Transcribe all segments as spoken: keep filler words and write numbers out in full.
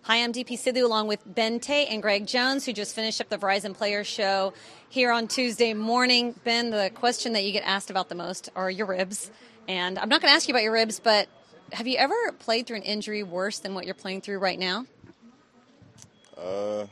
Hi, I'm D P Sidhu along with Ben Tate and Greg Jones, who just finished up the Verizon Players Show here on Tuesday morning. Ben, the question that you get asked about the most are your ribs. And I'm not going to ask you about your ribs, but have you ever played through an injury worse than what you're playing through right now? Uh,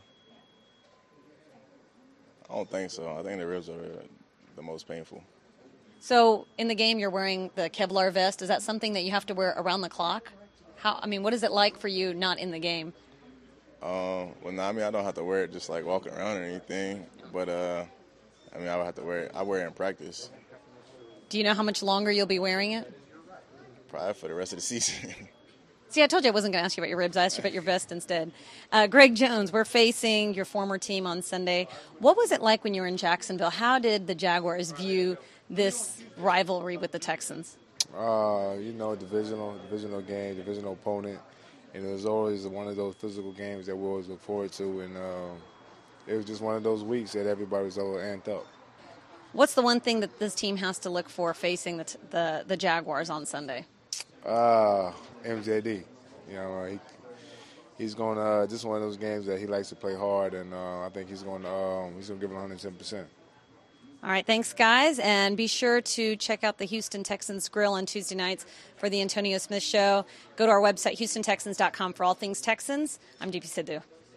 I don't think so. I think the ribs are the most painful. So in the game, you're wearing the Kevlar vest. Is that something that you have to wear around the clock? How? I mean, what is it like for you not in the game? Um, well, no, I mean, I don't have to wear it just like walking around or anything. But, uh, I mean, I would have to wear it. I wear it in practice. Do you know how much longer you'll be wearing it? Probably for the rest of the season. See, I told you I wasn't going to ask you about your ribs. I asked you about your vest instead. Uh, Greg Jones, we're facing your former team on Sunday. What was it like when you were in Jacksonville? How did the Jaguars view this rivalry with the Texans? Uh, you know, divisional, divisional game, divisional opponent, and it was always one of those physical games that we always look forward to. And uh, it was just one of those weeks that everybody was a little amped up. What's the one thing that this team has to look for facing the t- the, the Jaguars on Sunday? Uh, M J D. You know, he, he's going to uh, just one of those games that he likes to play hard, and uh, I think he's going to um, he's going to give it one hundred ten percent. All right, thanks, guys. And be sure to check out the Houston Texans Grill on Tuesday nights for the Antonio Smith Show. Go to our website, houston texans dot com, for all things Texans. I'm D P Sidhu.